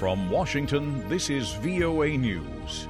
From Washington, this is VOA News.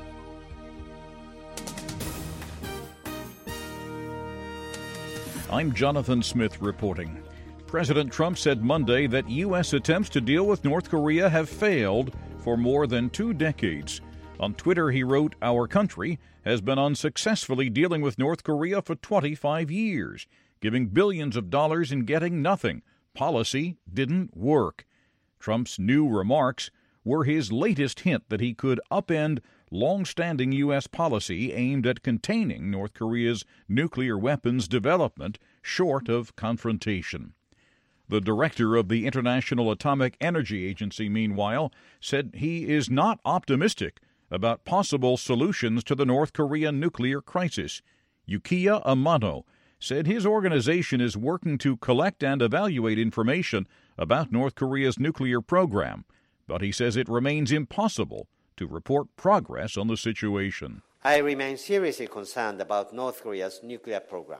I'm Jonathan Smith reporting. President Trump said Monday that U.S. attempts to deal with North Korea have failed for more than 2 decades. On Twitter, he wrote, "Our country has been unsuccessfully dealing with North Korea for 25 years, giving billions of dollars and getting nothing. Policy didn't work." Trump's new remarks were his latest hint that he could upend long-standing U.S. policy aimed at containing North Korea's nuclear weapons development short of confrontation. The director of the International Atomic Energy Agency, meanwhile, said he is not optimistic about possible solutions to the North Korean nuclear crisis. Yukiya Amano said his organization is working to collect and evaluate information about North Korea's nuclear program, but he says it remains impossible to report progress on the situation. I remain seriously concerned about North Korea's nuclear program.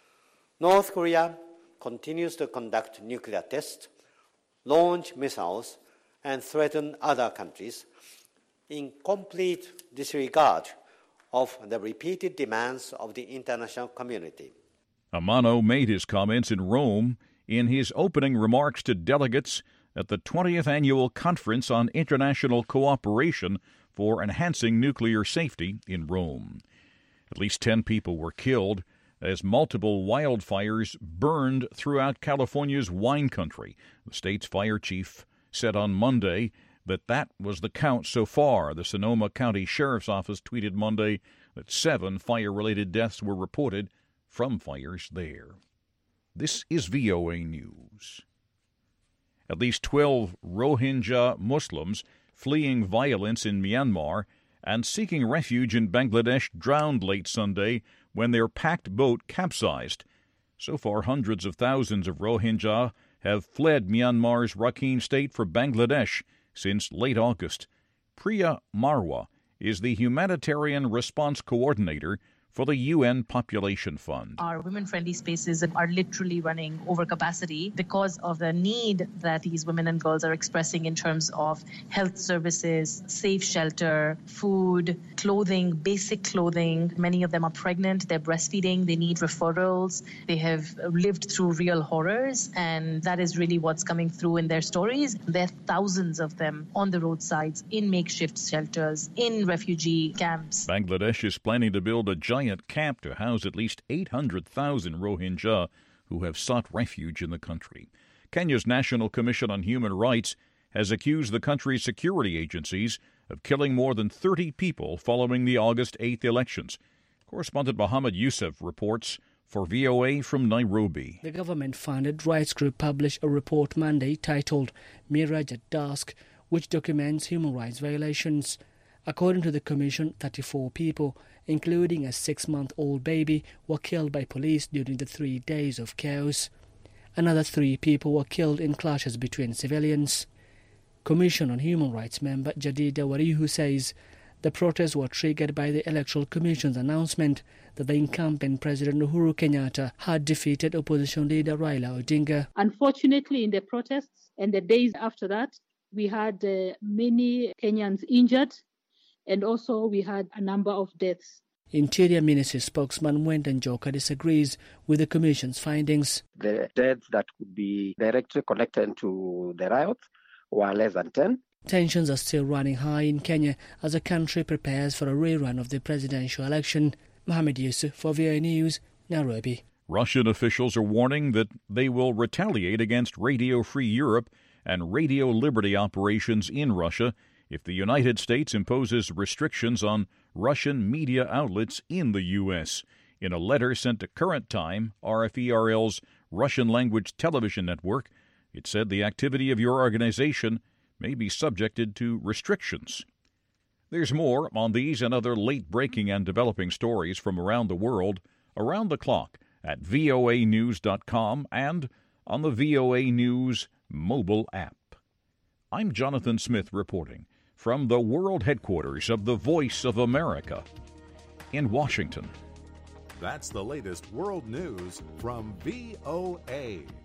North Korea continues to conduct nuclear tests, launch missiles, and threaten other countries in complete disregard of the repeated demands of the international community. Amano made his comments in Rome in his opening remarks to delegates at the 20th Annual Conference on International Cooperation for Enhancing Nuclear Safety in Rome. At least 10 people were killed as multiple wildfires burned throughout California's wine country. The state's fire chief said on Monday that was the count so far. The Sonoma County Sheriff's Office tweeted Monday that 7 fire-related deaths were reported from fires there. This is VOA News. At least 12 Rohingya Muslims fleeing violence in Myanmar and seeking refuge in Bangladesh drowned late Sunday when their packed boat capsized. So far, hundreds of thousands of Rohingya have fled Myanmar's Rakhine state for Bangladesh since late August. Priya Marwa is the humanitarian response coordinator for the UN Population Fund. Our women-friendly spaces are literally running over capacity because of the need that these women and girls are expressing in terms of health services, safe shelter, food, clothing, basic clothing. Many of them are pregnant, they're breastfeeding, they need referrals. They have lived through real horrors, and that is really what's coming through in their stories. There are thousands of them on the roadsides, in makeshift shelters, in refugee camps. Bangladesh is planning to build a giant camp to house at least 800,000 Rohingya who have sought refuge in the country. Kenya's National Commission on Human Rights has accused the country's security agencies of killing more than 30 people following the August 8th elections. Correspondent Mohammed Yusuf reports for VOA from Nairobi. The government-funded rights group published a report Monday titled Mirage at Dusk, which documents human rights violations. According to the Commission, 34 people, including a 6-month-old baby, were killed by police during the 3 days of chaos. Another 3 people were killed in clashes between civilians. Commission on Human Rights member Jadida Warihu says the protests were triggered by the Electoral Commission's announcement that the incumbent President Uhuru Kenyatta had defeated opposition leader Raila Odinga. Unfortunately, in the protests and the days after that, we had many Kenyans injured, and also we had a number of deaths. Interior Ministry spokesman Mwenda Njoka disagrees with the Commission's findings. The deaths that could be directly connected to the riots were less than 10. Tensions are still running high in Kenya as the country prepares for a rerun of the presidential election. Mohammed Yusuf for VOA News, Nairobi. Russian officials are warning that they will retaliate against Radio Free Europe and Radio Liberty operations in Russia if the United States imposes restrictions on Russian media outlets in the U.S. In a letter sent to Current Time, RFE/RL's Russian-language television network, it said the activity of your organization may be subjected to restrictions. There's more on these and other late-breaking and developing stories from around the world, around the clock, at voanews.com and on the VOA News mobile app. I'm Jonathan Smith reporting from the world headquarters of the Voice of America in Washington. That's the latest world news from VOA.